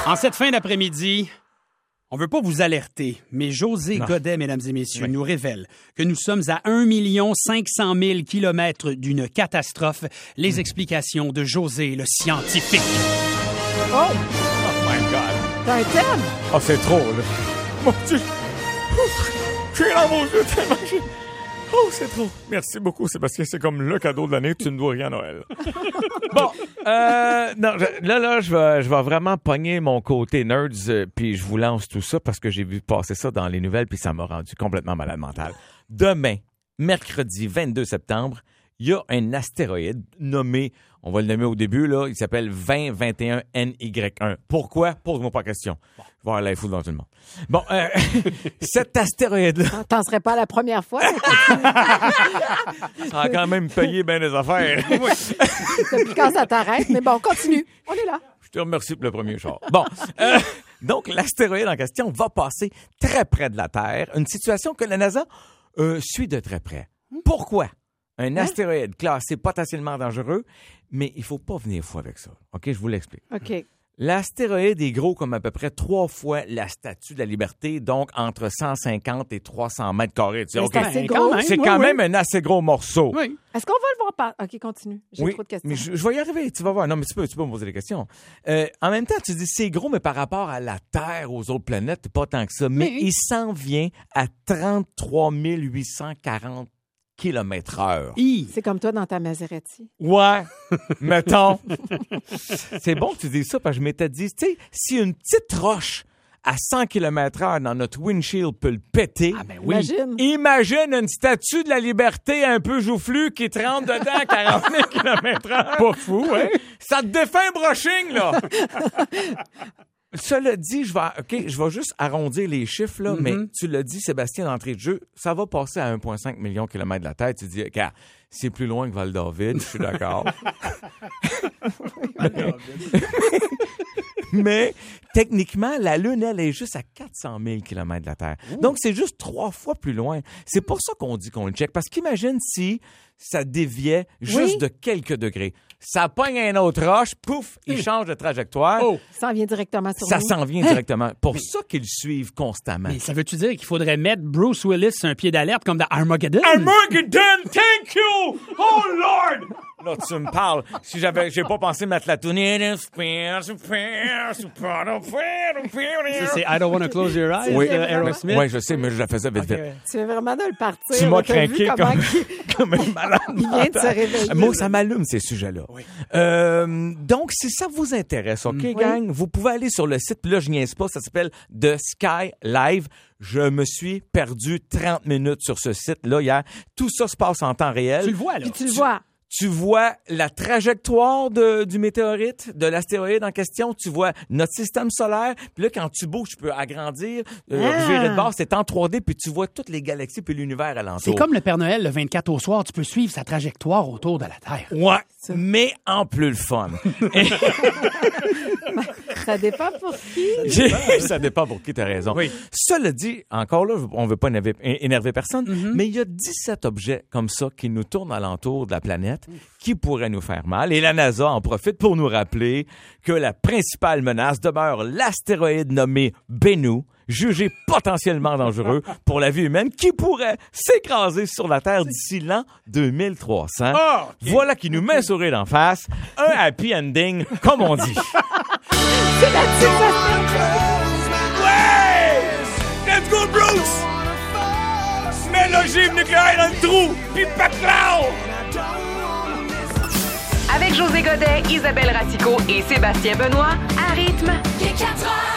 En cette fin d'après-midi, on veut pas vous alerter, mais José Godet, mesdames et messieurs, nous révèle que nous sommes à 1 500 000 kilomètres d'une catastrophe. Les explications de José, le scientifique. Oh! Oh my God! T'as un thème? Oh, c'est trop, là. Mon Dieu! J'ai dans mon yeux tellement que j'ai... Oh, c'est trop. Merci beaucoup, Sébastien. C'est comme le cadeau de l'année. Tu ne dois rien à Noël. Bon, non, je vais vraiment pogner mon côté nerds, puis je vous lance tout ça parce que j'ai vu passer ça dans les nouvelles, puis ça m'a rendu complètement malade mental. Demain, mercredi 22 septembre, il y a un astéroïde nommé, on va le nommer au début, là, il s'appelle 2021 NY1. Pourquoi? Pose-moi pas question. Je vais avoir la foule dans tout le monde. Bon, cet astéroïde-là... T'en serais pas la première fois. Ça a quand même payé bien des affaires. Depuis quand ça t'arrête, mais bon, continue. On est là. Je te remercie pour le premier char. Bon, donc l'astéroïde en question va passer très près de la Terre, une situation que la NASA suit de très près. Pourquoi? Un astéroïde classé potentiellement dangereux, mais il faut pas venir fou avec ça. OK, je vous l'explique. OK. L'astéroïde est gros comme à peu près 3 fois la Statue de la Liberté, donc entre 150 et 300 mètres carrés. Tu sais, Mais OK, c'est assez gros. c'est quand même un assez gros morceau. Oui. Est-ce qu'on va le voir par... OK, continue. J'ai trop de questions. Mais je vais y arriver, tu vas voir. Non, mais tu peux me poser des questions. En même temps, tu dis c'est gros, mais par rapport à la Terre, aux autres planètes, pas tant que ça. Mais il s'en vient à 33 840 km/h. C'est comme toi dans ta Maserati. Ouais, mettons. C'est bon que tu dises ça, parce que je m'étais dit, tu sais, si une petite roche à 100 km/h dans notre windshield peut le péter, imagine une statue de la Liberté un peu joufflue qui te rentre dedans à 40 000 km/h. Pas fou, hein? Ça te défait un brushing, là! Cela dit, je vais juste arrondir les chiffres, là, mais tu l'as dit, Sébastien, d'entrée de jeu, ça va passer à 1,5 million de kilomètres de la Terre. Tu dis, car c'est plus loin que Val-David, je suis d'accord. Mais techniquement, la Lune, elle est juste à 400 000 km de la Terre. Donc, c'est juste 3 fois plus loin. C'est pour ça qu'on dit qu'on le check. Parce qu'imagine si ça déviait juste de quelques degrés. Ça pogne un autre roche, pouf, il change de trajectoire. Ça s'en vient directement sur Ça nous. s'en vient directement. Pour ça qu'ils suivent constamment. Mais ça veut-tu dire qu'il faudrait mettre Bruce Willis sur un pied d'alerte comme dans Armageddon? Armageddon, thank you! Oh Lord! Là, tu me parles. Si j'ai pas pensé mettre la tournée. C'est I Don't Wanna Close Your Eyes, Oui, Aerosmith. oui, je sais, mais je la faisais vite. Tu veux vraiment de le partir. Tu m'as T'as vu craqué comme un malade. Il vient de se réveiller. Moi, ça m'allume, ces sujets-là. Oui. Donc, si ça vous intéresse, OK, gang, vous pouvez aller sur le site, puis là, je niaise pas, ça s'appelle The Sky Live. Je me suis perdu 30 minutes sur ce site-là hier. Tout ça se passe en temps réel. Tu le vois, là. Puis tu le vois. Tu vois la trajectoire du météorite, de l'astéroïde en question. Tu vois notre système solaire. Puis là, quand tu bouges, tu peux agrandir, virer de bord. C'est en 3D, puis tu vois toutes les galaxies puis l'univers alentour. C'est comme le Père Noël, le 24 au soir. Tu peux suivre sa trajectoire autour de la Terre. Ouais, mais en plus le fun. Ça dépend pour qui. Ça dépend pour qui, t'as raison. Oui. Cela dit, encore là, on veut pas énerver personne, mais il y a 17 objets comme ça qui nous tournent alentour de la planète qui pourraient nous faire mal. Et la NASA en profite pour nous rappeler que la principale menace demeure l'astéroïde nommé Bennu, jugé potentiellement dangereux pour la vie humaine, qui pourrait s'écraser sur la Terre d'ici l'an 2300. Voilà qui nous met un sourire d'en face. Un happy ending, comme on dit. C'est là-dessus que ça Ouais! Let's go, Bruce! Mets l'ogive nucléaire dans le trou, pis paclao! Avec José Godet, Isabelle Ratico et Sébastien Benoît, à rythme.